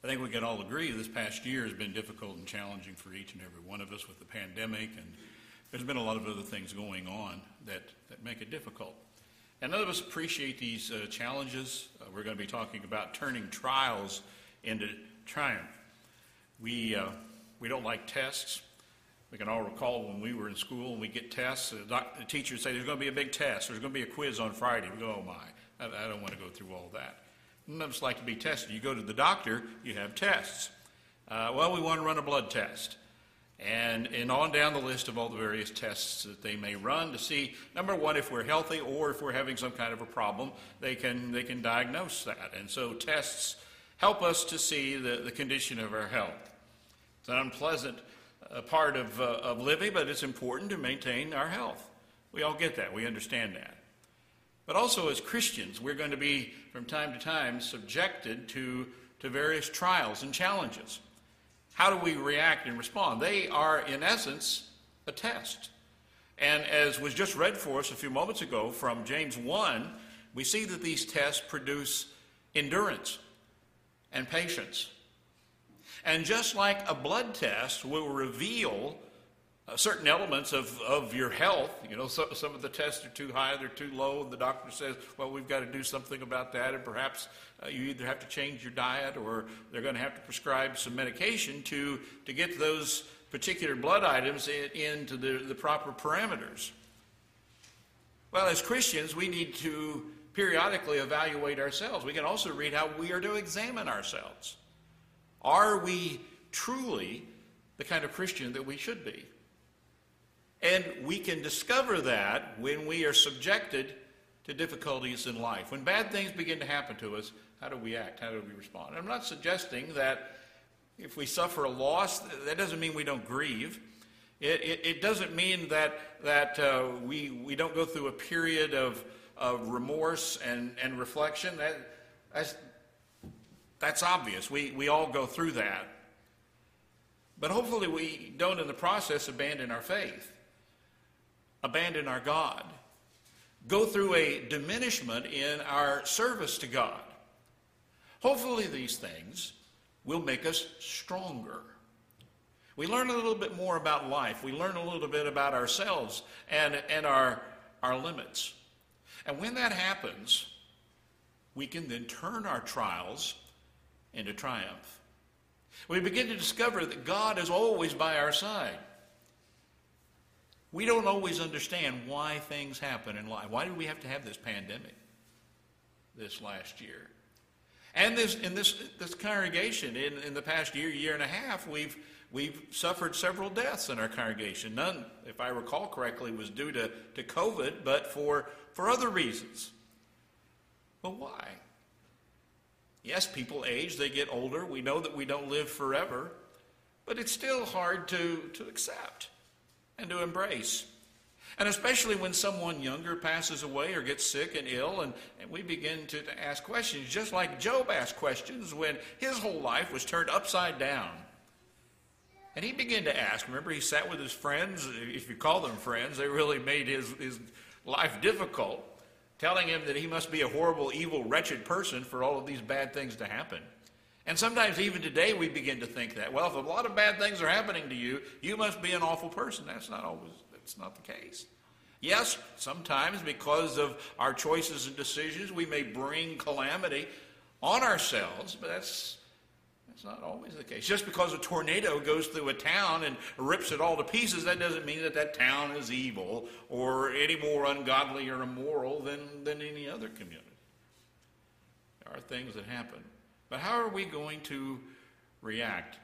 I think we can all agree this past year has been difficult and challenging for each and every one of us with the pandemic, and there's been a lot of other things going on that make it difficult. And none of us appreciate these challenges. We're going to be talking about turning trials into triumph. We don't like tests. We can all recall when we were in school and we get tests, the teachers say there's going to be a big test, there's going to be a quiz on Friday. We go, oh my, I don't want to go through all that. None of us like to be tested. You go to the doctor, you have tests. Well, we want to run a blood test. And on down the list of all the various tests that they may run to see, number one, if we're healthy or if we're having some kind of a problem, they can diagnose that. And so tests help us to see the condition of our health. It's an unpleasant part of living, but it's important to maintain our health. We all get that. We understand that. But also as Christians, we're going to be, from time to time, subjected to various trials and challenges. How do we react and respond? They are, in essence, a test. And as was just read for us a few moments ago from James 1, we see that these tests produce endurance and patience. And just like a blood test will reveal certain elements of your health, some of the tests are too high, they're too low, and the doctor says, well, we've got to do something about that, and perhaps you either have to change your diet or they're going to have to prescribe some medication to get those particular blood items into the proper parameters. Well, as Christians, we need to periodically evaluate ourselves. We can also read how we are to examine ourselves. Are we truly the kind of Christian that we should be? And we can discover that when we are subjected to difficulties in life. When bad things begin to happen to us, how do we act? How do we respond? I'm not suggesting that if we suffer a loss, that doesn't mean we don't grieve. It doesn't mean that we don't go through a period of remorse and reflection. That's obvious. We all go through that. But hopefully we don't in the process abandon our faith, abandon our God, go through a diminishment in our service to God. Hopefully these things will make us stronger. We learn a little bit more about life. We learn a little bit about ourselves and our limits. And when that happens, we can then turn our trials into triumph. We begin to discover that God is always by our side. We don't always understand why things happen in life. Why did we have to have this pandemic this last year? And in this congregation, in the past year and a half, we've suffered several deaths in our congregation. None, if I recall correctly, was due to COVID, but for other reasons. Well, why? Yes, people age, they get older. We know that we don't live forever, but it's still hard to accept and to embrace. And especially when someone younger passes away or gets sick and ill, and we begin to ask questions, just like Job asked questions when his whole life was turned upside down. And he began to ask. Remember, he sat with his friends. If you call them friends, they really made his life difficult, telling him that he must be a horrible, evil, wretched person for all of these bad things to happen. And sometimes even today we begin to think that, well, if a lot of bad things are happening to you, you must be an awful person. That's not the case. Yes, sometimes because of our choices and decisions, we may bring calamity on ourselves, but that's not always the case. Just because a tornado goes through a town and rips it all to pieces, that doesn't mean that town is evil or any more ungodly or immoral than any other community. There are things that happen. But how are we going to react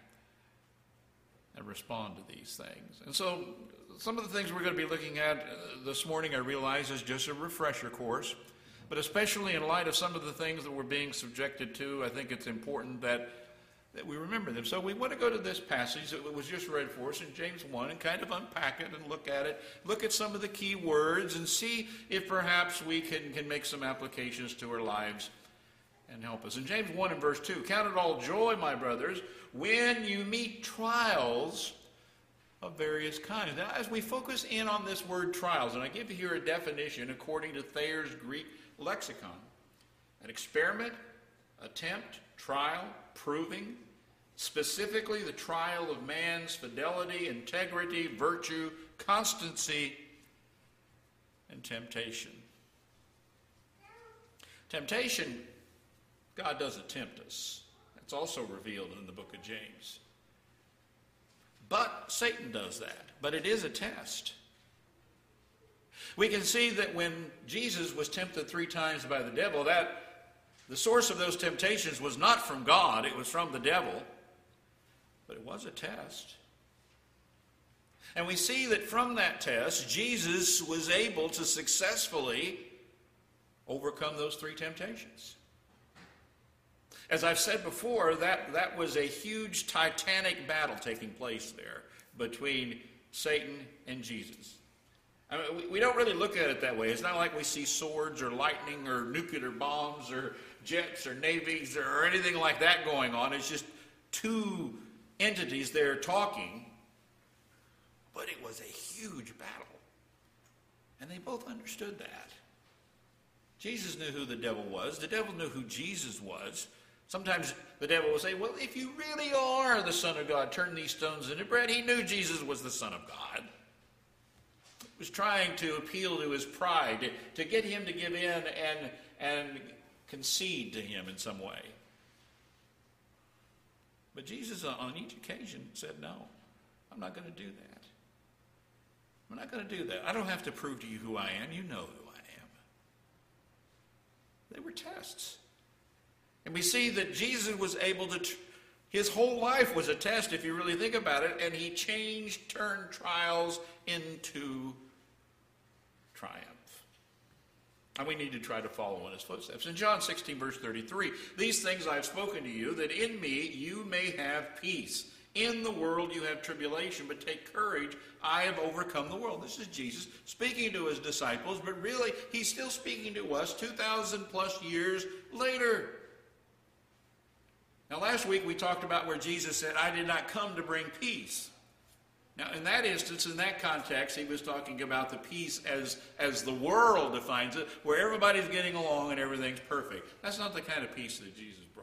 and respond to these things? And so some of the things we're going to be looking at this morning, I realize, is just a refresher course. But especially in light of some of the things that we're being subjected to, I think it's important that we remember them. So we want to go to this passage that was just read for us in James 1 and kind of unpack it and look at it, look at some of the key words and see if perhaps we can make some applications to our lives and help us. In James 1 and verse 2, count it all joy, my brothers, when you meet trials of various kinds. Now, as we focus in on this word trials, and I give you here a definition according to Thayer's Greek lexicon, an experiment, attempt, trial, proving, specifically the trial of man's fidelity, integrity, virtue, constancy, and temptation. Temptation, God doesn't tempt us. That's also revealed in the book of James. But Satan does that. But it is a test. We can see that when Jesus was tempted 3 times by the devil, that the source of those temptations was not from God, it was from the devil. But it was a test. And we see that from that test, Jesus was able to successfully overcome those 3 temptations. As I've said before, that was a huge titanic battle taking place there between Satan and Jesus. I mean, we don't really look at it that way. It's not like we see swords or lightning or nuclear bombs or jets or navies or anything like that going on. It's just 2 entities there talking. But it was a huge battle. And they both understood that. Jesus knew who the devil was. The devil knew who Jesus was. Sometimes the devil will say, well, if you really are the Son of God, turn these stones into bread. He knew Jesus was the Son of God. He was trying to appeal to his pride, to get him to give in and concede to him in some way. But Jesus, on each occasion, said, no, I'm not going to do that. I'm not going to do that. I don't have to prove to you who I am. You know who I am. They were tests. And we see that Jesus was able to, his whole life was a test if you really think about it, and he turned trials into triumph. And we need to try to follow in his footsteps. In John 16, verse 33, these things I have spoken to you, that in me you may have peace. In the world you have tribulation, but take courage, I have overcome the world. This is Jesus speaking to his disciples, but really he's still speaking to us 2,000 plus years later. Now last week we talked about where Jesus said, I did not come to bring peace. Now in that instance, in that context, he was talking about the peace as the world defines it, where everybody's getting along and everything's perfect. That's not the kind of peace that Jesus brought.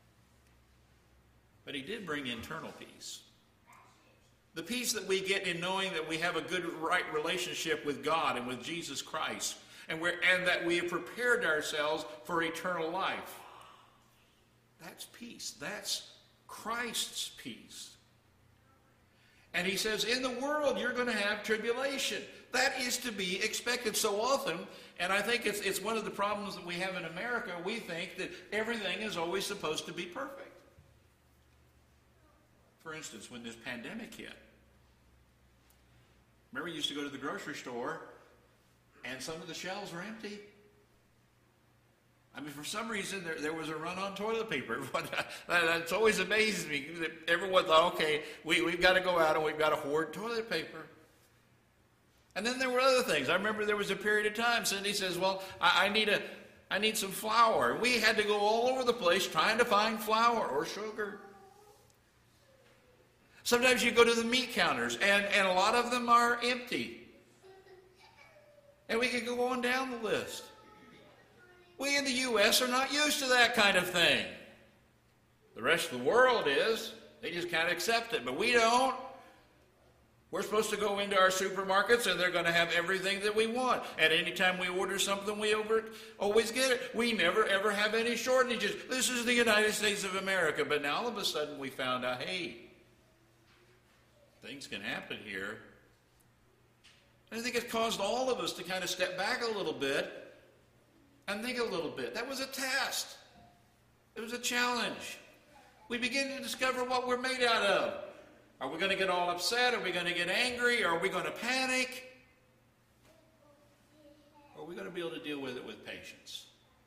But he did bring internal peace. The peace that we get in knowing that we have a good, right relationship with God and with Jesus Christ, and that we have prepared ourselves for eternal life. That's peace. That's Christ's peace. And he says, in the world you're going to have tribulation. That is to be expected so often, and I think it's one of the problems that we have in America. We think that everything is always supposed to be perfect. For instance, when this pandemic hit, remember you used to go to the grocery store and some of the shelves were empty? I mean, for some reason, there was a run on toilet paper. That's always amazed me that everyone thought, okay, we've got to go out and we've got to hoard toilet paper. And then there were other things. I remember there was a period of time, Cindy says, well, I need some flour. We had to go all over the place trying to find flour or sugar. Sometimes you go to the meat counters, and a lot of them are empty. And we could go on down the list. We in the U.S. are not used to that kind of thing. The rest of the world is. They just kind of accept it, but we don't. We're supposed to go into our supermarkets, and they're going to have everything that we want. And anytime we order something, we always get it. We never, ever have any shortages. This is the United States of America. But now all of a sudden we found out, hey, things can happen here. And I think it caused all of us to kind of step back a little bit and think a little bit. That was a test. It was a challenge. We begin to discover what we're made out of. Are we going to get all upset? Are we going to get angry? Are we going to panic? Or are we going to be able to deal with it with patience?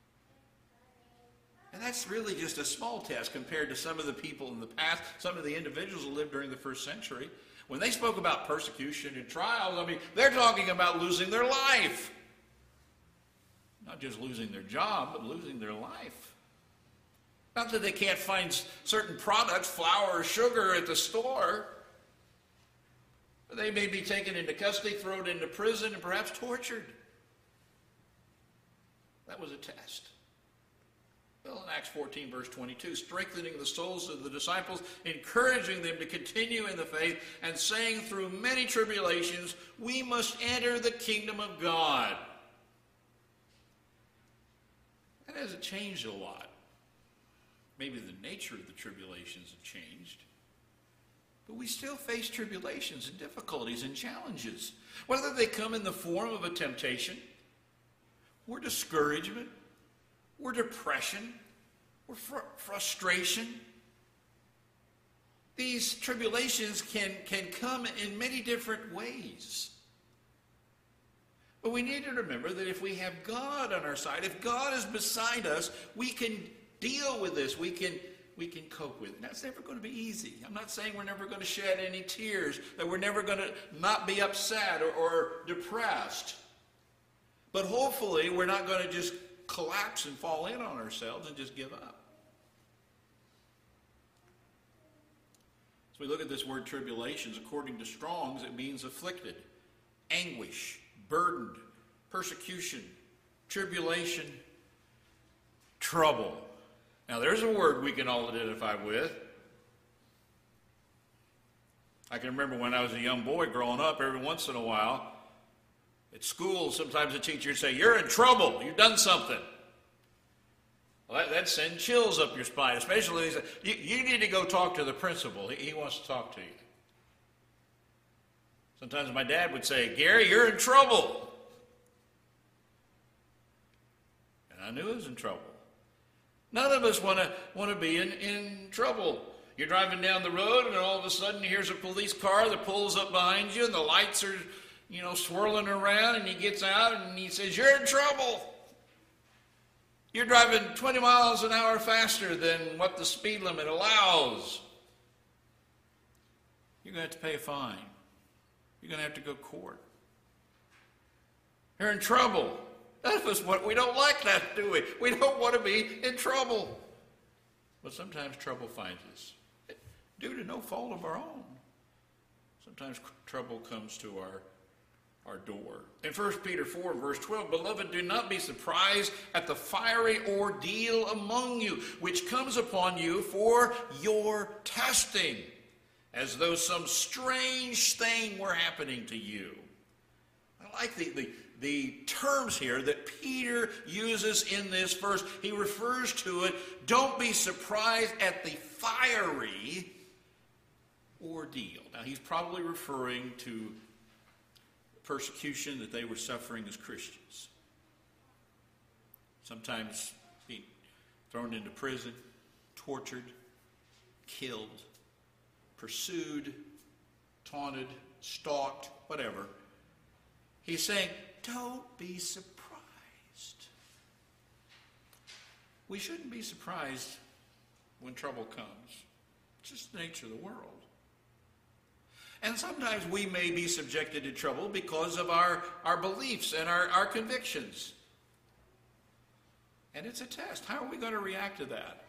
And that's really just a small test compared to some of the people in the past, some of the individuals who lived during the first century. When they spoke about persecution and trials, I mean, they're talking about losing their life. Not just losing their job, but losing their life. Not that they can't find certain products, flour or sugar at the store. But they may be taken into custody, thrown into prison, and perhaps tortured. That was a test. Well, in Acts 14, verse 22, strengthening the souls of the disciples, encouraging them to continue in the faith, and saying through many tribulations, we must enter the kingdom of God. That hasn't changed a lot. Maybe the nature of the tribulations have changed. But we still face tribulations and difficulties and challenges. Whether they come in the form of a temptation, or discouragement, or depression, or frustration. These tribulations can come in many different ways. But we need to remember that if we have God on our side, if God is beside us, we can deal with this. We can cope with it. That's never going to be easy. I'm not saying we're never going to shed any tears, that we're never going to not be upset or depressed. But hopefully we're not going to just collapse and fall in on ourselves and just give up. As we look at this word tribulations, according to Strong's, it means afflicted, anguish, burdened, persecution, tribulation, trouble. Now there's a word we can all identify with. I can remember when I was a young boy growing up, every once in a while, at school, sometimes the teacher would say, you're in trouble, you've done something. Well, that sends chills up your spine, especially if they say, you need to go talk to the principal. He wants to talk to you. Sometimes my dad would say, Gary, you're in trouble. And I knew I was in trouble. None of us want to be in trouble. You're driving down the road and all of a sudden here's a police car that pulls up behind you and the lights are swirling around, and he gets out and he says, you're in trouble. You're driving 20 miles an hour faster than what the speed limit allows. You're going to have to pay a fine. You're going to have to go to court. You're in trouble. None of us we don't like that, do we? We don't want to be in trouble. But sometimes trouble finds us due to no fault of our own. Sometimes trouble comes to our door. In 1 Peter 4, verse 12, beloved, do not be surprised at the fiery ordeal among you, which comes upon you for your testing, as though some strange thing were happening to you. I like the terms here that Peter uses in this verse. He refers to it, don't be surprised at the fiery ordeal. Now, he's probably referring to persecution that they were suffering as Christians. Sometimes being thrown into prison, tortured, killed, pursued, taunted, stalked, whatever. He's saying, don't be surprised. We shouldn't be surprised when trouble comes. It's just the nature of the world. And sometimes we may be subjected to trouble because of our beliefs and our convictions. And it's a test. How are we going to react to that?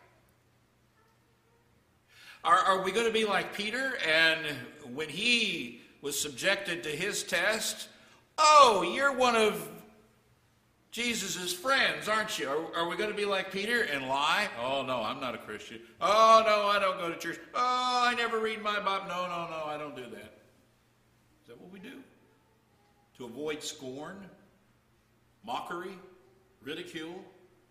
Are we going to be like Peter, and when he was subjected to his test, oh, you're one of Jesus' friends, aren't you? Are we going to be like Peter and lie? Oh, no, I'm not a Christian. Oh, no, I don't go to church. Oh, I never read my Bible. No, I don't do that. Is that what we do? To avoid scorn, mockery, ridicule?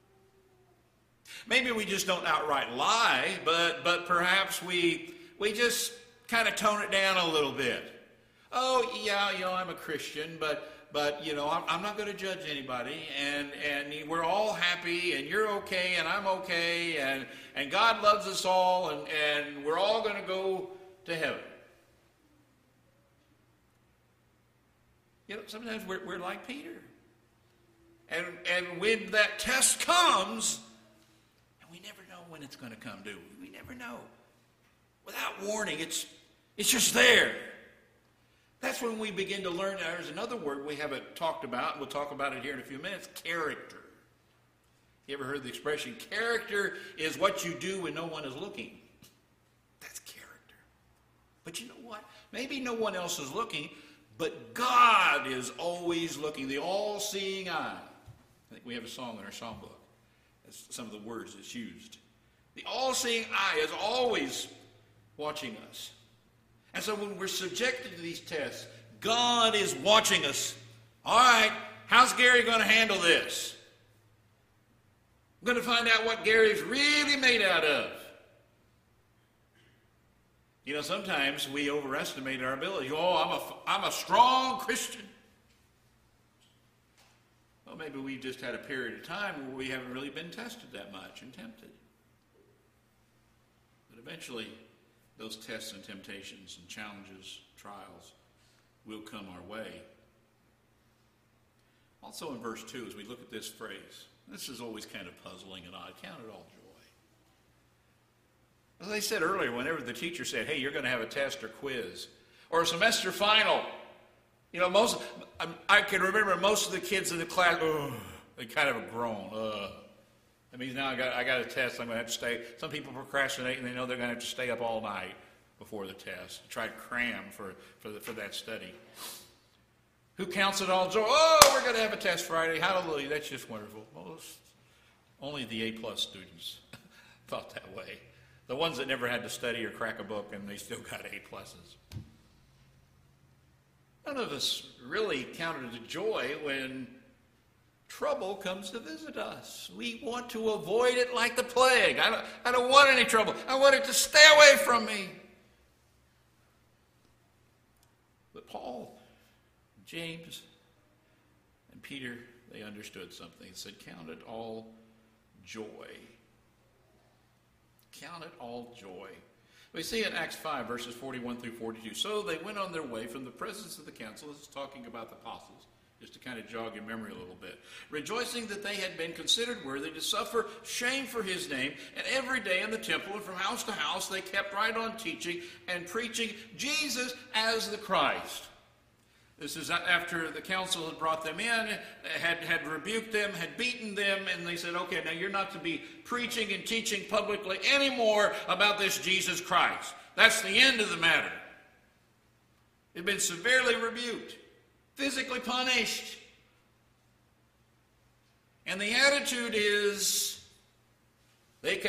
Maybe we just don't outright lie, but perhaps we just kind of tone it down a little bit. Oh, yeah, I'm a Christian, but I'm not going to judge anybody, and we're all happy, and you're okay, and I'm okay, and God loves us all, and we're all going to go to heaven. Sometimes we're like Peter. And when that test comes, and we never know when it's going to come, do we? We never know. Without warning, it's just there. That's when we begin to learn. There's another word we haven't talked about. We'll talk about it here in a few minutes. Character. You ever heard the expression, character is what you do when no one is looking? That's character. But you know what? Maybe no one else is looking, but God is always looking, the all-seeing eye. I think we have a song in our songbook That's some of the words that's used. The all-seeing eye is always watching us. And so when we're subjected to these tests, God is watching us. All right, how's Gary going to handle this? I'm going to find out what Gary's really made out of. You know, sometimes we overestimate our ability. Oh, I'm a strong Christian. Well, maybe we've just had a period of time where we haven't really been tested that much and tempted. But eventually, those tests and temptations and challenges, trials, will come our way. Also in verse 2, as we look at this phrase, this is always kind of puzzling and odd. Count it all joy. As I said earlier, whenever the teacher said, hey, you're going to have a test or quiz, or a semester final, you know, I can remember most of the kids in the class, they kind of groan. That means now I got a test, I'm going to have to stay. Some people procrastinate and they know they're going to have to stay up all night before the test, try to cram for that study. Who counts it all joy? Oh, we're going to have a test Friday. Hallelujah. That's just wonderful. Only the A-plus students thought that way. The ones that never had to study or crack a book and they still got A-pluses. None of us really counted it joy when trouble comes to visit us. We want to avoid it like the plague. I don't want any trouble. I want it to stay away from me. But Paul, James, and Peter, they understood something. They said, count it all joy. Count it all joy. We see in Acts 5, verses 41 through 42. So they went on their way from the presence of the council. This is talking about the apostles, just to kind of jog your memory a little bit. Rejoicing that they had been considered worthy to suffer shame for his name. And every day in the temple and from house to house, they kept right on teaching and preaching Jesus as the Christ. This is after the council had brought them in, had rebuked them, had beaten them, and they said, okay, now you're not to be preaching and teaching publicly anymore about this Jesus Christ. That's the end of the matter. They've been severely rebuked, physically punished. And the attitude is they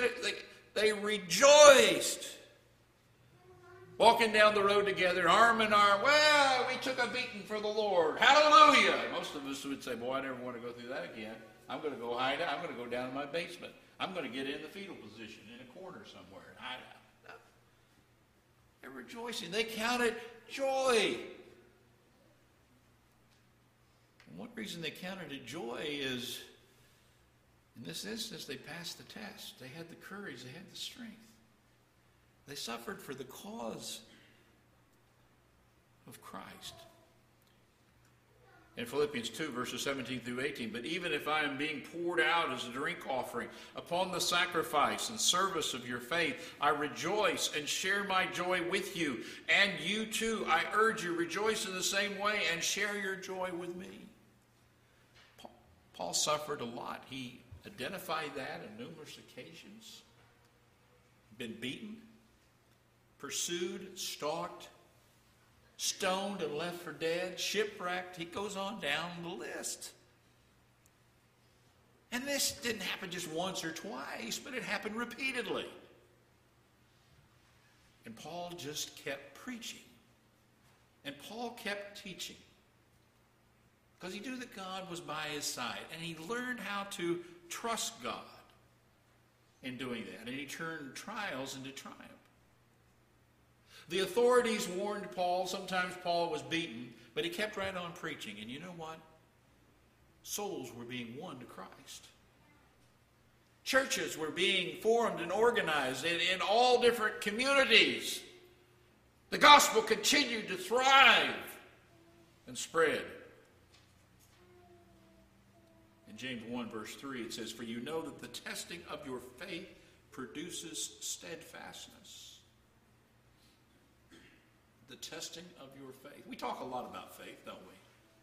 rejoiced. Walking down the road together, arm in arm. Well, we took a beating for the Lord. Hallelujah. Most of us would say, boy, I never want to go through that again. I'm going to go hide out. I'm going to go down in my basement. I'm going to get in the fetal position in a corner somewhere and hide out. They're rejoicing. They counted joy. And one reason they counted it joy is, in this instance, they passed the test. They had the courage. They had the strength. They suffered for the cause of Christ. In Philippians 2, verses 17 through 18, but even if I am being poured out as a drink offering upon the sacrifice and service of your faith, I rejoice and share my joy with you. And you too, I urge you, rejoice in the same way and share your joy with me. Paul suffered a lot. He identified that on numerous occasions. Been beaten, pursued, stalked, stoned and left for dead, shipwrecked. He goes on down the list. And this didn't happen just once or twice, but it happened repeatedly. And Paul just kept preaching. And Paul kept teaching. Because he knew that God was by his side. And he learned how to trust God in doing that. And he turned trials into triumph. The authorities warned Paul. Sometimes Paul was beaten, but he kept right on preaching. And you know what? Souls were being won to Christ. Churches were being formed and organized in all different communities. The gospel continued to thrive and spread. In James 1, verse 3, it says, for you know that the testing of your faith produces steadfastness. The testing of your faith. We talk a lot about faith, don't we?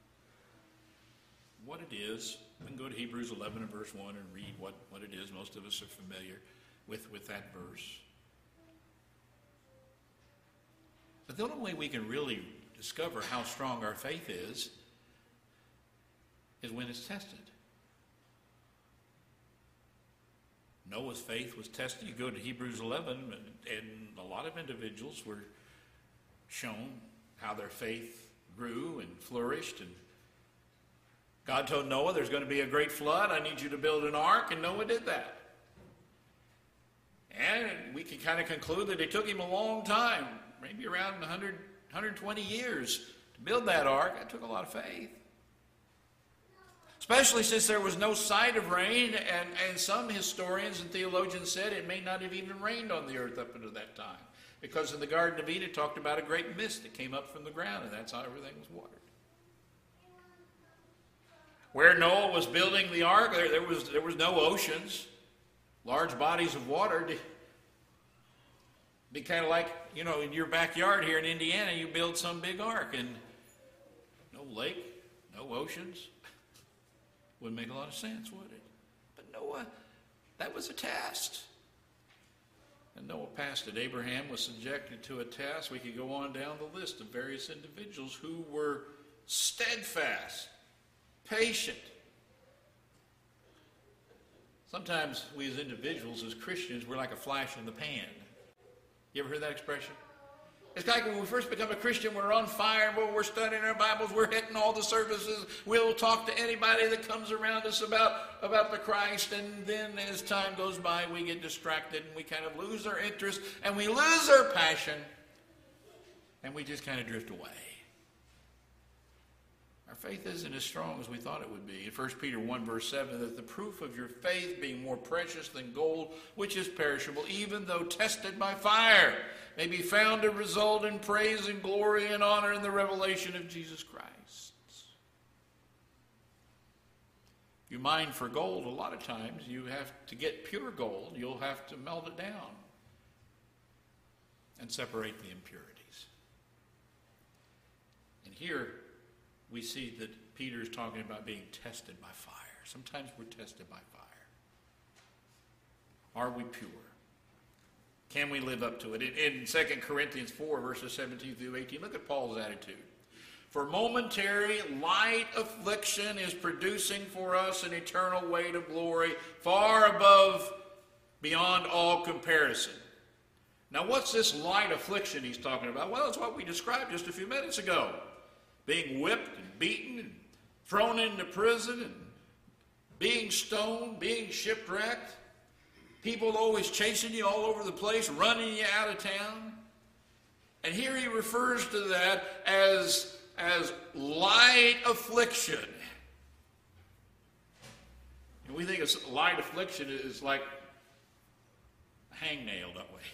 What it is. We can go to Hebrews 11 and verse 1 and read what it is. Most of us are familiar with that verse. But the only way we can really discover how strong our faith is when it's tested. Noah's faith was tested. You go to Hebrews 11, and a lot of individuals were shown how their faith grew and flourished. And God told Noah, there's going to be a great flood. I need you to build an ark. And Noah did that. And we can kind of conclude that it took him a long time, maybe around 120 years, to build that ark. That took a lot of faith. Especially since there was no sight of rain, and some historians and theologians said it may not have even rained on the earth up until that time. Because in the Garden of Eden it talked about a great mist that came up from the ground, and that's how everything was watered. Where Noah was building the ark, there was no oceans, large bodies of water. It'd be kind of like, in your backyard here in Indiana, you build some big ark, and no lake, no oceans. Wouldn't make a lot of sense, would it? But Noah, that was a test. And Noah passed it. Abraham was subjected to a test. We could go on down the list of various individuals who were steadfast, patient. Sometimes we as individuals, as Christians, we're like a flash in the pan. You ever heard that expression? It's like when we first become a Christian, we're on fire, we're studying our Bibles, we're hitting all the services, we'll talk to anybody that comes around us about the Christ, and then as time goes by, we get distracted, and we kind of lose our interest, and we lose our passion, and we just kind of drift away. Our faith isn't as strong as we thought it would be. In 1 Peter 1, verse 7, that the proof of your faith being more precious than gold, which is perishable, even though tested by fire, may be found to result in praise and glory and honor in the revelation of Jesus Christ. If you mine for gold, a lot of times you have to get pure gold, you'll have to melt it down and separate the impurities. And here we see that Peter is talking about being tested by fire. Sometimes we're tested by fire. Are we pure? Can we live up to it? In 2 Corinthians 4, verses 17 through 18, look at Paul's attitude. For momentary light affliction is producing for us an eternal weight of glory far above, beyond all comparison. Now what's this light affliction he's talking about? Well, it's what we described just a few minutes ago. Being whipped and beaten and thrown into prison and being stoned, being shipwrecked. People always chasing you all over the place, running you out of town. And here he refers to that as light affliction. And we think of light affliction is like a hangnail, don't we?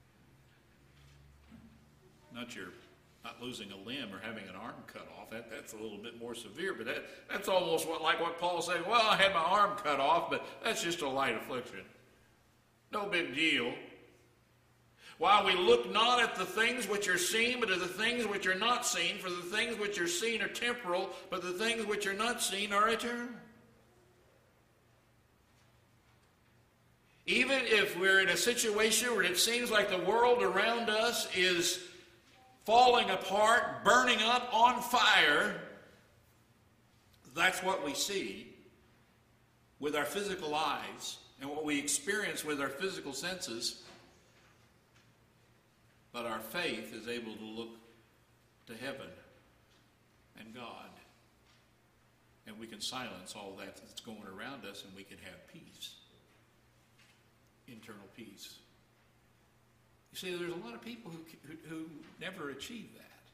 Not losing a limb or having an arm cut off. That's a little bit more severe, but that's almost like what Paul said. Well, I had my arm cut off, but that's just a light affliction. No big deal. While we look not at the things which are seen, but at the things which are not seen, for the things which are seen are temporal, but the things which are not seen are eternal. Even if we're in a situation where it seems like the world around us is falling apart, burning up, on fire, that's what we see with our physical eyes and what we experience with our physical senses. But our faith is able to look to heaven and God, and we can silence all that that's going around us, and we can have peace, internal peace. You see, there's a lot of people who never achieve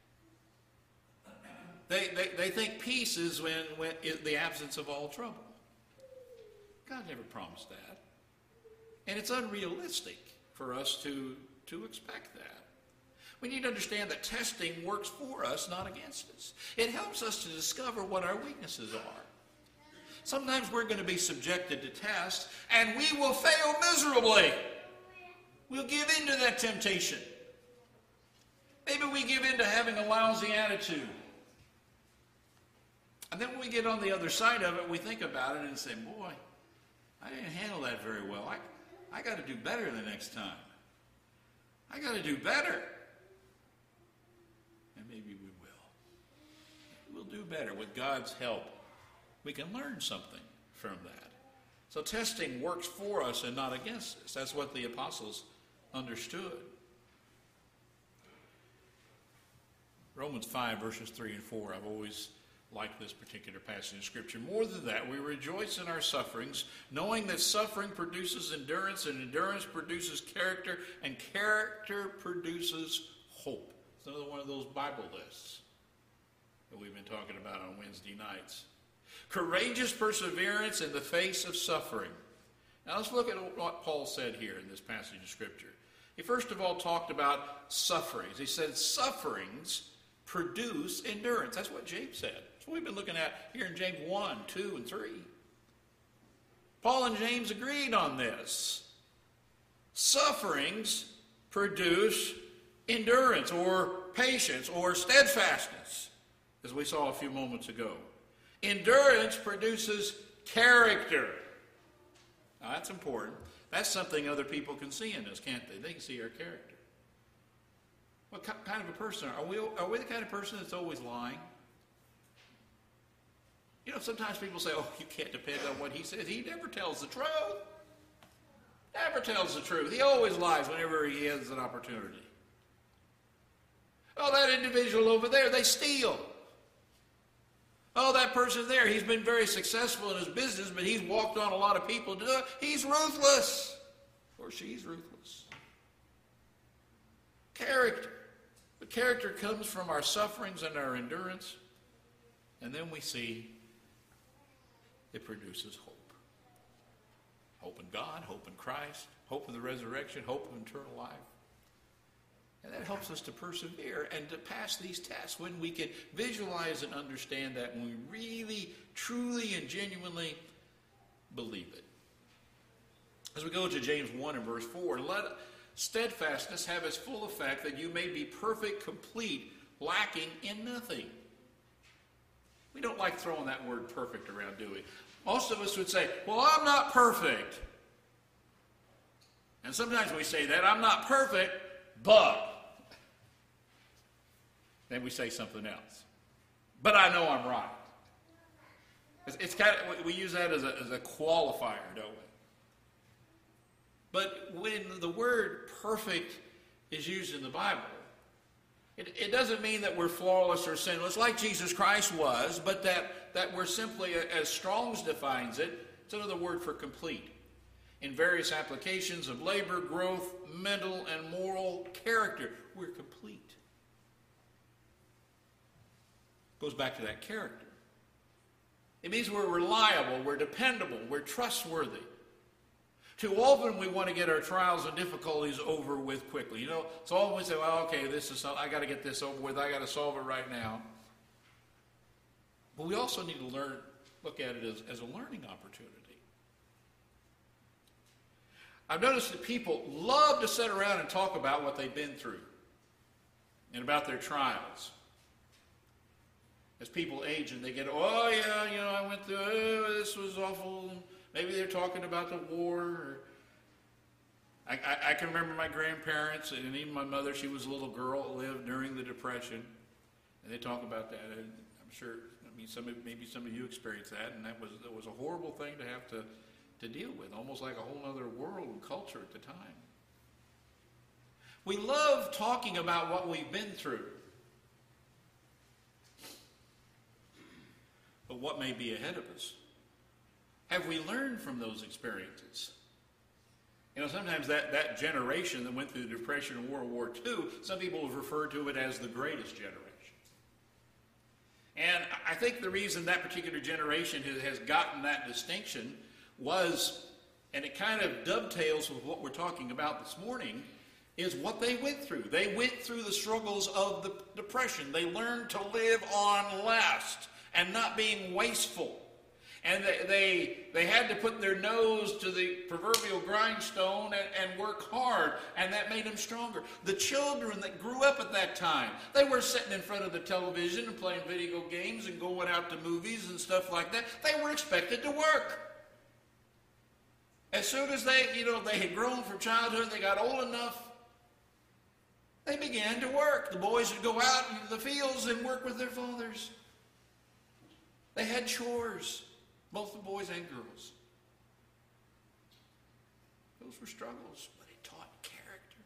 that. They think peace is when the absence of all trouble. God never promised that. And it's unrealistic for us to expect that. We need to understand that testing works for us, not against us. It helps us to discover what our weaknesses are. Sometimes we're going to be subjected to tests, and we will fail miserably. We'll give in to that temptation. Maybe we give in to having a lousy attitude. And then when we get on the other side of it, we think about it and say, boy, I didn't handle that very well. I got to do better the next time. I got to do better. And maybe we will. We'll do better. With God's help, we can learn something from that. So testing works for us and not against us. That's what the apostles understood. Romans 5, verses 3 and 4, I've always liked this particular passage of Scripture. More than that, we rejoice in our sufferings, knowing that suffering produces endurance, and endurance produces character, and character produces hope. It's another one of those Bible lists that we've been talking about on Wednesday nights. Courageous perseverance in the face of suffering. Now let's look at what Paul said here in this passage of Scripture. He first of all talked about sufferings. He said sufferings produce endurance. That's what James said. That's what we've been looking at here in James 1, 2, and 3. Paul and James agreed on this. Sufferings produce endurance or patience or steadfastness, as we saw a few moments ago. Endurance produces character. Now, that's important. That's something other people can see in us, can't they? They can see our character. What kind of a person are we? Are we the kind of person that's always lying? You know, sometimes people say, oh, you can't depend on what he says. He never tells the truth. Never tells the truth. He always lies whenever he has an opportunity. Oh, that individual over there, they steal. Oh, that person there, he's been very successful in his business, but he's walked on a lot of people to do it. He's ruthless. Or she's ruthless. Character. The character comes from our sufferings and our endurance. And then we see it produces hope. Hope in God, hope in Christ, hope in the resurrection, hope in eternal life. And that helps us to persevere and to pass these tests when we can visualize and understand that, when we really, truly, and genuinely believe it. As we go to James 1 and verse 4, let steadfastness have its full effect, that you may be perfect, complete, lacking in nothing. We don't like throwing that word perfect around, do we? Most of us would say, well, I'm not perfect. And sometimes we say that, I'm not perfect, but. Then we say something else. But I know I'm right. It's kind of, we use that as a qualifier, don't we? But when the word perfect is used in the Bible, it doesn't mean that we're flawless or sinless like Jesus Christ was, but that we're simply, as Strong's defines it, it's another word for complete. In various applications of labor, growth, mental, and moral character, we're complete. Goes back to that character. It means we're reliable, we're dependable, we're trustworthy. Too often we want to get our trials and difficulties over with quickly. You know, so often we say, well, okay, I got to get this over with, I got to solve it right now. But we also need to look at it as a learning opportunity. I've noticed that people love to sit around and talk about what they've been through and about their trials. As people age and they get, oh yeah, you know, I went through, oh, this was awful. Maybe they're talking about the war. Or I can remember my grandparents and even my mother. She was a little girl that lived during the Depression, and they talk about that. And I'm sure, maybe some of you experienced that, and that was a horrible thing to have to deal with, almost like a whole other world and culture at the time. We love talking about what we've been through. But what may be ahead of us? Have we learned from those experiences? You know, sometimes that generation that went through the Depression and World War II, some people have referred to it as the greatest generation. And I think the reason that particular generation has gotten that distinction was, and it kind of dovetails with what we're talking about this morning, is what they went through. They went through the struggles of the Depression. They learned to live on less and not being wasteful. And they had to put their nose to the proverbial grindstone and work hard, and that made them stronger. The children that grew up at that time, they were sitting in front of the television and playing video games and going out to movies and stuff like that. They were expected to work. As soon as they had grown from childhood, they got old enough, they began to work. The boys would go out into the fields and work with their fathers. They had chores, both the boys and girls. Those were struggles, but it taught character.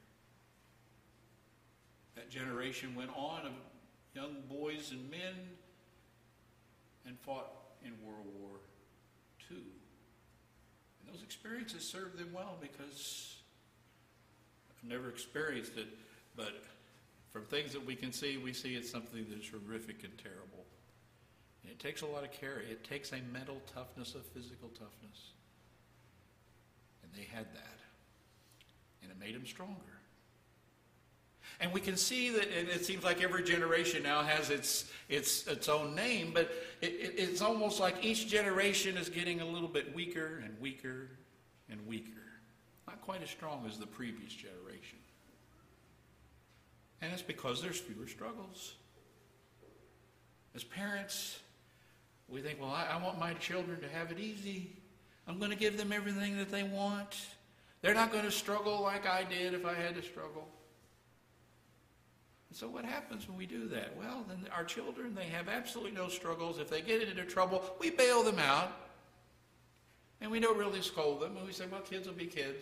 That generation went on of young boys and men and fought in World War II. And those experiences served them well because I've never experienced it, but from things that we can see, we see it's something that's horrific and terrible. And it takes a lot of care. It takes a mental toughness, a physical toughness. And they had that. And it made them stronger. And we can see that, and it seems like every generation now has its own name, but it's almost like each generation is getting a little bit weaker and weaker and weaker. Not quite as strong as the previous generation. And it's because there's fewer struggles. As parents, we think, well, I want my children to have it easy. I'm going to give them everything that they want. They're not going to struggle like I did if I had to struggle. And so what happens when we do that? Well, then our children, they have absolutely no struggles. If they get into trouble, we bail them out. And we don't really scold them. And we say, well, kids will be kids.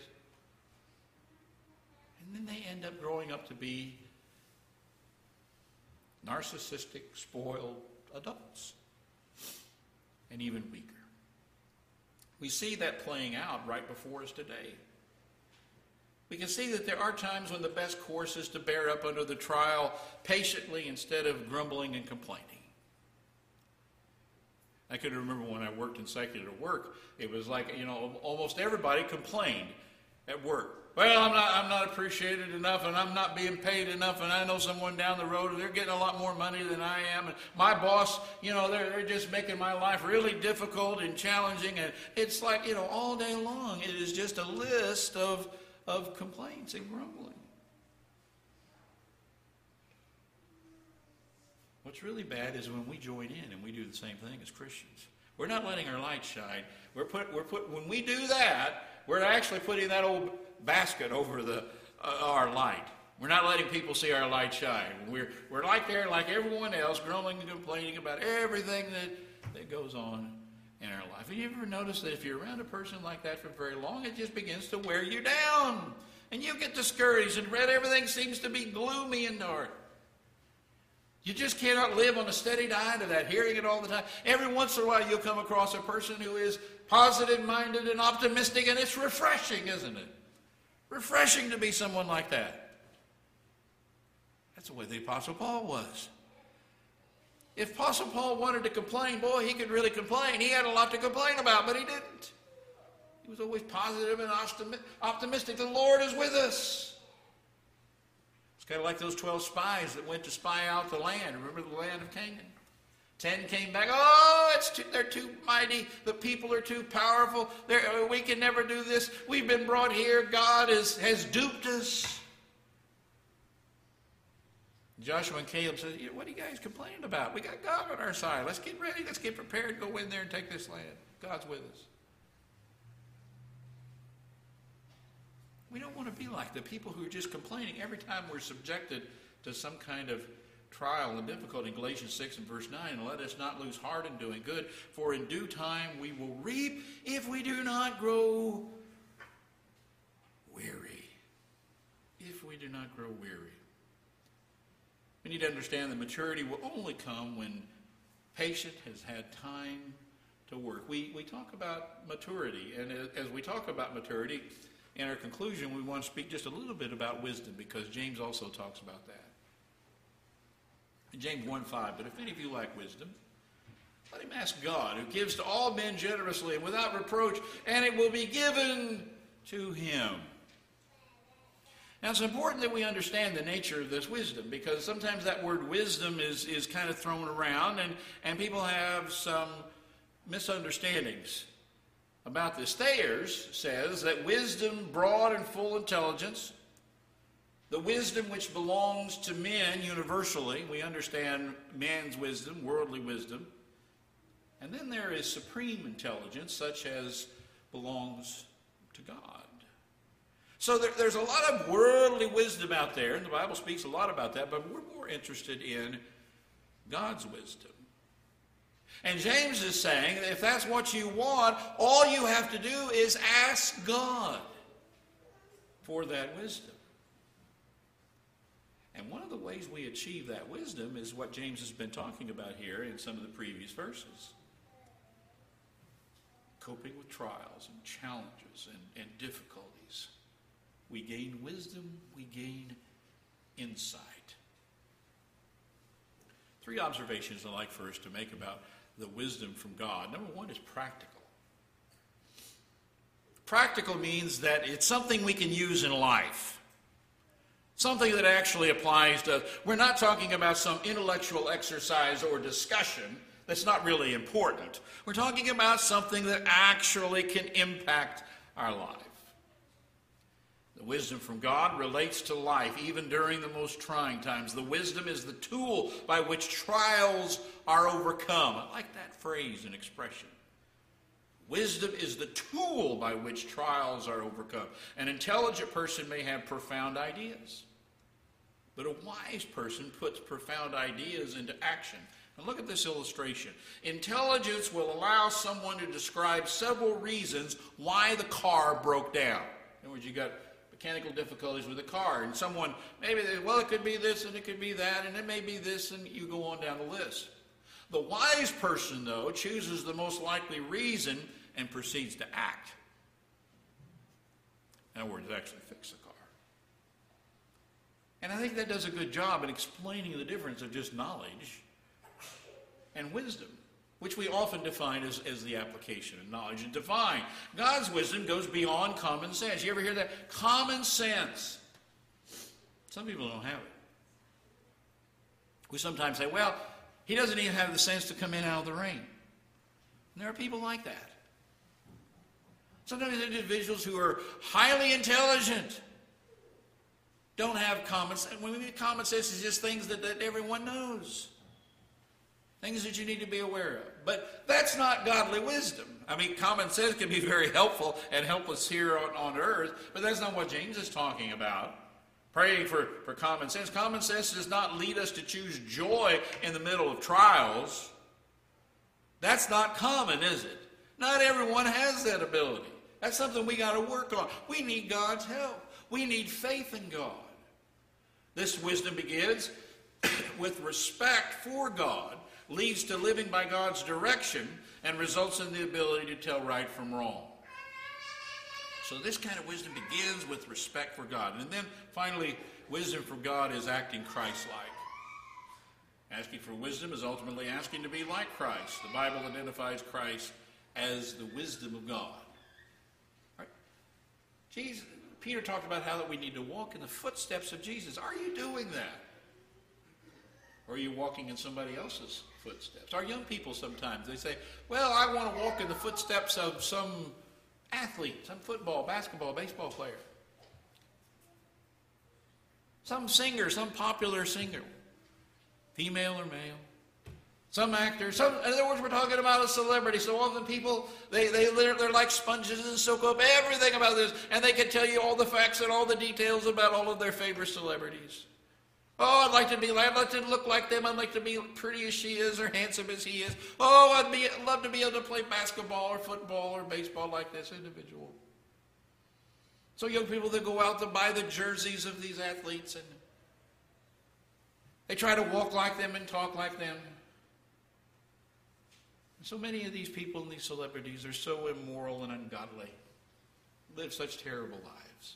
And then they end up growing up to be narcissistic, spoiled adults. And even weaker. We see that playing out right before us today. We can see that there are times when the best course is to bear up under the trial patiently instead of grumbling and complaining. I can remember when I worked in secular work, it was like, almost everybody complained at work. Well, I'm not appreciated enough, and I'm not being paid enough, and I know someone down the road, and they're getting a lot more money than I am, and my boss, they're just making my life really difficult and challenging, and it's like, all day long, it is just a list of complaints and grumbling. What's really bad is when we join in and we do the same thing as Christians. We're not letting our light shine. When we do that, we're actually putting that old basket over our light. We're not letting people see our light shine. We're like there like everyone else, grumbling and complaining about everything that goes on in our life. Have you ever noticed that if you're around a person like that for very long, it just begins to wear you down? And you get discouraged and everything seems to be gloomy and dark. You just cannot live on a steady diet of that, hearing it all the time. Every once in a while you'll come across a person who is positive-minded and optimistic, and it's refreshing, isn't it? Refreshing to be someone like that. That's the way the Apostle Paul was. If Apostle Paul wanted to complain, boy, he could really complain. He had a lot to complain about, but he didn't. He was always positive and optimistic. The Lord is with us. It's kind of like those 12 spies that went to spy out the land. Remember the land of Canaan? 10 came back. Oh, they're too mighty. The people are too powerful. We can never do this. We've been brought here. God has duped us. Joshua and Caleb said, what are you guys complaining about? We got God on our side. Let's get ready. Let's get prepared. Go in there and take this land. God's with us. We don't want to be like the people who are just complaining every time we're subjected to some kind of trial and difficulty. In Galatians 6 and verse 9, and let us not lose heart in doing good, for in due time we will reap if we do not grow weary. If we do not grow weary. We need to understand that maturity will only come when patient has had time to work. We talk about maturity, and as we talk about maturity, in our conclusion, we want to speak just a little bit about wisdom, because James also talks about that. In James 1:5, but if any of you lack wisdom, let him ask God, who gives to all men generously and without reproach, and it will be given to him. Now, it's important that we understand the nature of this wisdom, because sometimes that word wisdom is kind of thrown around, and people have some misunderstandings about this. Thayers says that wisdom, broad and full intelligence, the wisdom which belongs to men universally, we understand man's wisdom, worldly wisdom, and then there is supreme intelligence, such as belongs to God. So there's a lot of worldly wisdom out there, and the Bible speaks a lot about that, but we're more interested in God's wisdom. And James is saying that if that's what you want, all you have to do is ask God. for that wisdom. And one of the ways we achieve that wisdom is what James has been talking about here in some of the previous verses. Coping with trials and challenges and difficulties. We gain wisdom, we gain insight. 3 observations I'd like for us to make about the wisdom from God. Number 1 is practical. Practical means that it's something we can use in life. Something that actually applies to, we're not talking about some intellectual exercise or discussion that's not really important. We're talking about something that actually can impact our life. The wisdom from God relates to life, even during the most trying times. The wisdom is the tool by which trials are overcome. I like that phrase and expression. Wisdom is the tool by which trials are overcome. An intelligent person may have profound ideas, but a wise person puts profound ideas into action. And look at this illustration. Intelligence will allow someone to describe several reasons why the car broke down. In other words, you got mechanical difficulties with the car, and someone, maybe they, well, it could be this and it could be that, and it may be this, and you go on down the list. The wise person, though, chooses the most likely reason and proceeds to act. In other words, actually fix the car. And I think that does a good job in explaining the difference of just knowledge and wisdom, which we often define as the application of knowledge and divine. God's wisdom goes beyond common sense. You ever hear that? Common sense. Some people don't have it. We sometimes say, well, he doesn't even have the sense to come in out of the rain. And there are people like that. Sometimes individuals who are highly intelligent don't have common sense. When we mean common sense, it's just things that everyone knows. Things that you need to be aware of. But that's not godly wisdom. I mean, common sense can be very helpful and help us here on earth, but that's not what James is talking about. Praying for common sense. Common sense does not lead us to choose joy in the middle of trials. That's not common, is it? Not everyone has that ability. That's something we got to work on. We need God's help. We need faith in God. This wisdom begins with respect for God, leads to living by God's direction, and results in the ability to tell right from wrong. So this kind of wisdom begins with respect for God. And then finally, wisdom from God is acting Christ-like. Asking for wisdom is ultimately asking to be like Christ. The Bible identifies Christ as the wisdom of God. Right? Peter talked about how that we need to walk in the footsteps of Jesus. Are you doing that? Or are you walking in somebody else's footsteps? Our young people sometimes, they say, well, I want to walk in the footsteps of some athlete, some football, basketball, baseball player. Some singer, some popular singer, female or male. Some actor, in other words, we're talking about a celebrity. So often people, they're like sponges and soak up everything about this, and they can tell you all the facts and all the details about all of their favorite celebrities. Oh, I'd like to look like them. I'd like to be pretty as she is or handsome as he is. Oh, I'd love to be able to play basketball or football or baseball like this individual. So young people, they go out to buy the jerseys of these athletes, and they try to walk like them and talk like them. So many of these people and these celebrities are so immoral and ungodly, live such terrible lives.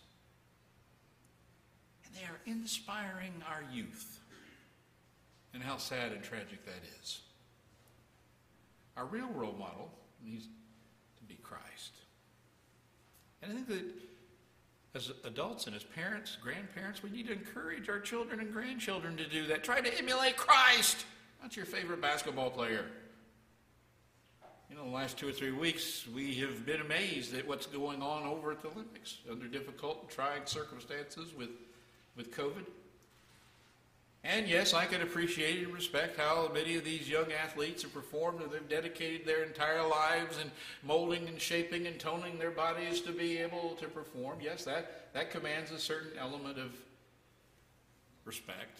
And they are inspiring our youth. And how sad and tragic that is. Our real role model needs to be Christ. And I think that as adults and as parents, grandparents, we need to encourage our children and grandchildren to do that. Try to emulate Christ, not your favorite basketball player. You know, the last 2 or 3 weeks, we have been amazed at what's going on over at the Olympics under difficult and trying circumstances with COVID. And yes, I can appreciate and respect how many of these young athletes have performed, and they've dedicated their entire lives in molding and shaping and toning their bodies to be able to perform. Yes, that commands a certain element of respect.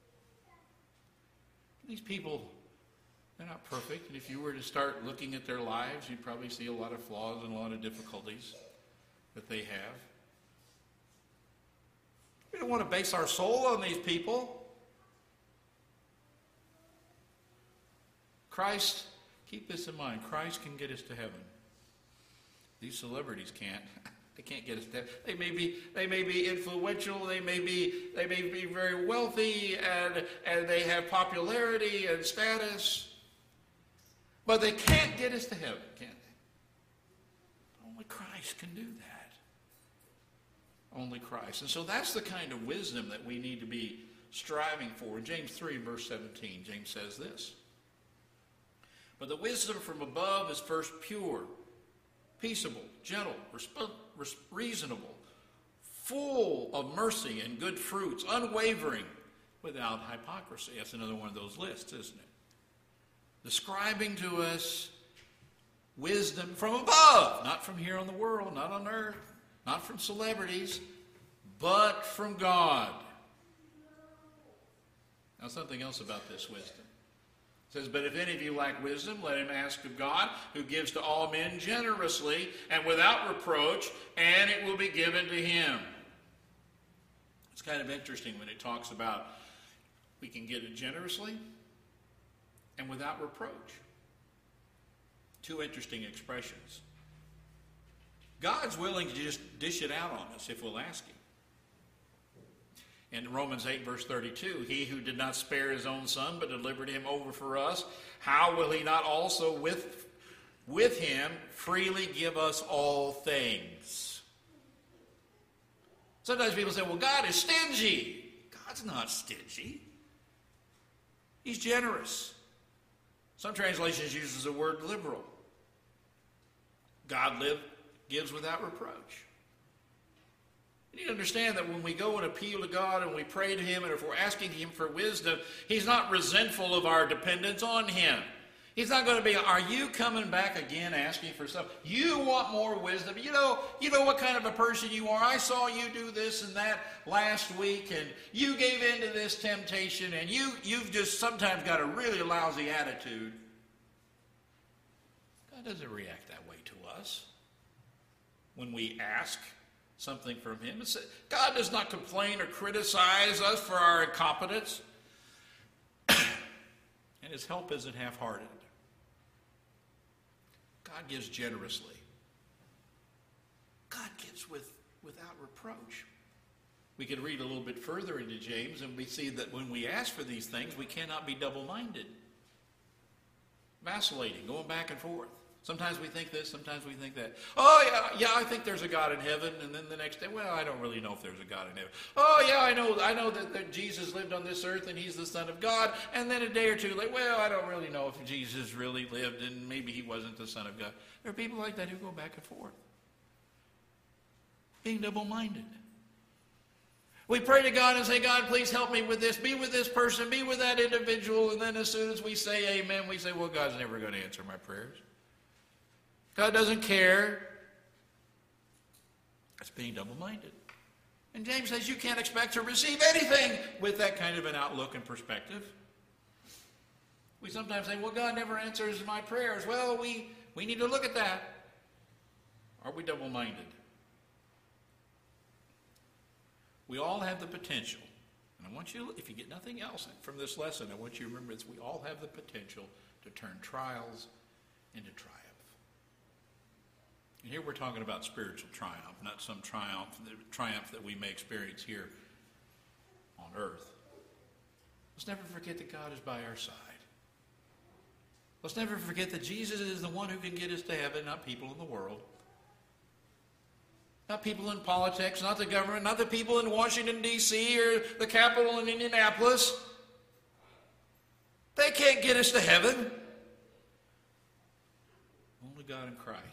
These people, they're not perfect, and if you were to start looking at their lives, you'd probably see a lot of flaws and a lot of difficulties that they have. We don't want to base our soul on these people. Christ, keep this in mind, Christ can get us to heaven. These celebrities can't. They can't get us to heaven. They may be influential, they may be very wealthy, and they have popularity and status. But they can't get us to heaven, can they? Only Christ can do that. Only Christ. And so that's the kind of wisdom that we need to be striving for. In James 3, verse 17, James says this. But the wisdom from above is first pure, peaceable, gentle, reasonable, full of mercy and good fruits, unwavering, without hypocrisy. That's another one of those lists, isn't it? Describing to us wisdom from above, not from here on the world, not on earth, not from celebrities, but from God. Now, something else about this wisdom. It says, but if any of you lack wisdom, let him ask of God, who gives to all men generously and without reproach, and it will be given to him. It's kind of interesting when it talks about we can get it generously and without reproach. Two interesting expressions. God's willing to just dish it out on us if we'll ask him. In Romans 8, verse 32, he who did not spare his own son, but delivered him over for us, how will he not also with him freely give us all things? Sometimes people say, well, God is stingy. God's not stingy. He's generous. Some translations uses the word liberal. God gives without reproach. You need to understand that when we go and appeal to God and we pray to him, and if we're asking him for wisdom, he's not resentful of our dependence on him. He's not going to be, are you coming back again asking for something? You want more wisdom. You know what kind of a person you are. I saw you do this and that last week, and you gave in to this temptation, and you've just sometimes got a really lousy attitude. God doesn't react that way to us when we ask something from him. God does not complain or criticize us for our incompetence. And his help isn't half-hearted. God gives generously. God gives without reproach. We can read a little bit further into James, and we see that when we ask for these things, we cannot be double-minded. Vacillating, going back and forth. Sometimes we think this, sometimes we think that. Oh, yeah, I think there's a God in heaven. And then the next day, well, I don't really know if there's a God in heaven. Oh, yeah, I know that Jesus lived on this earth and he's the Son of God. And then a day or two later, well, I don't really know if Jesus really lived and maybe he wasn't the Son of God. There are people like that who go back and forth, being double-minded. We pray to God and say, God, please help me with this. Be with this person. Be with that individual. And then as soon as we say amen, we say, well, God's never going to answer my prayers. God doesn't care. That's being double-minded. And James says you can't expect to receive anything with that kind of an outlook and perspective. We sometimes say, well, God never answers my prayers. Well, we need to look at that. Are we double-minded? We all have the potential. And I want you, if you get nothing else from this lesson, I want you to remember this. We all have the potential to turn trials into triumph. And here we're talking about spiritual triumph, not some triumph that we may experience here on earth. Let's never forget that God is by our side. Let's never forget that Jesus is the one who can get us to heaven, not people in the world. Not people in politics, not the government, not the people in Washington, D.C. or the Capitol in Indianapolis. They can't get us to heaven. Only God in Christ